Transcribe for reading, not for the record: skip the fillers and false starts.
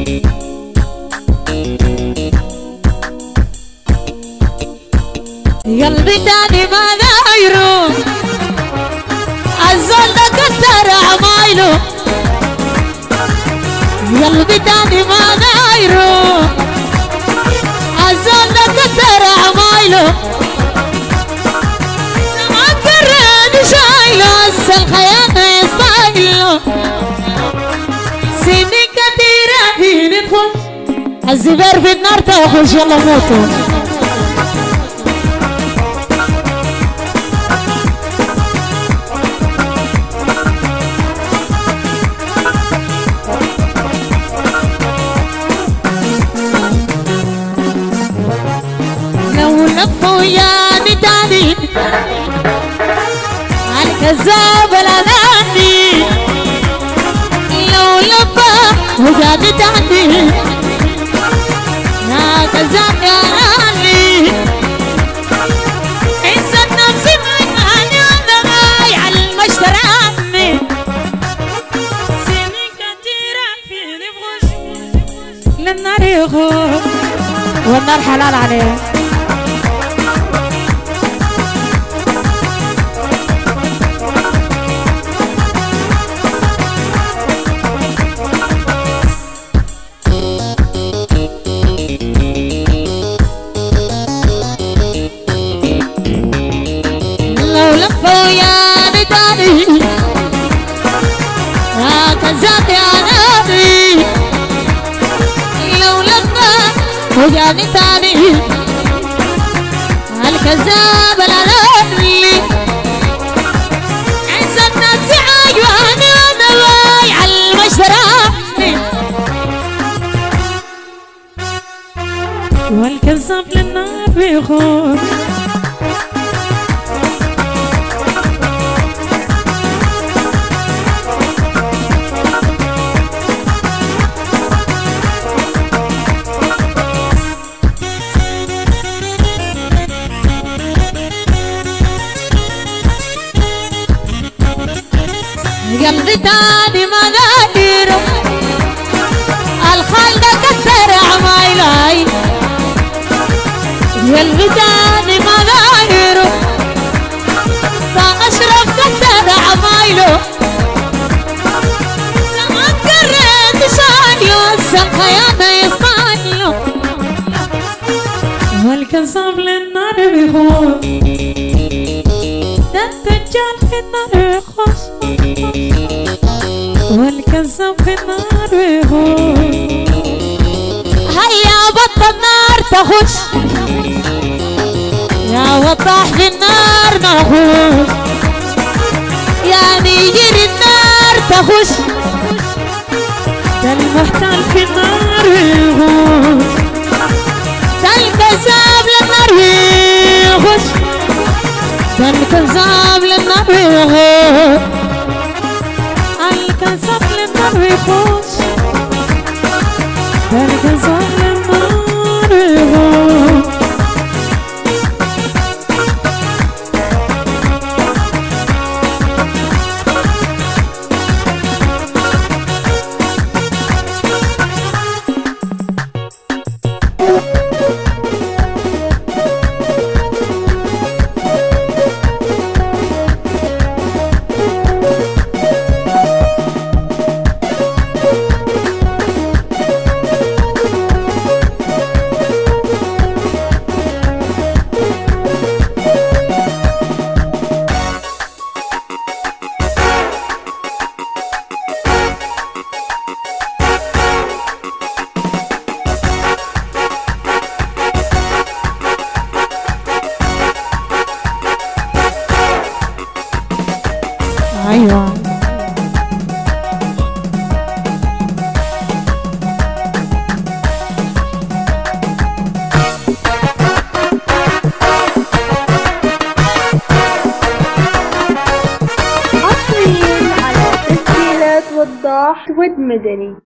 قلبي تاني ما دايره الزول ده كسر عمايله. قلبي تاني ما دايره الزول ده كسر عمايله. زمان كرد شايله هسه الخيانة يستايله. سنين كتيرة في ندخل الزبير في النار تاخذ يلا موتوا. وياني تاني عالكذاب الأناني. لو لفا وجاني تاني يا كذاب يا أناني. عز النفس ماني أنا غاي عالمشترى عني. سنين كتيرة فيني بغش للنار يغور والنار حلال عليه. وياني تاني يا كذاب يا نبي. لو لما وياني تاني الكذاب الأناني. عز الناس عيواني وانا واي عالمشترى والكذاب للنار بيخون. قلبي تاني ما دايره الخال ده كسر عمايله. قلبي تاني ما دايره فأشرف كسر عمايله. زمان كريت شايله هسه الخيانة يصطايله. والكذاب للنار بيخون ده الدجال في النار يخش. والكذاب في النار بيهون. هيا بط النار تخش يا وضاح في النار نخش. يا نيجر النار تخش ده المحتال في النار بيهون. ده الكذاب للنار يخش ده الكذاب للنار بيهون. الكذاب للنار يخش ده الكذاب للنار يخش. أيوة حصريا على تسجيلات وضاح ود مدني.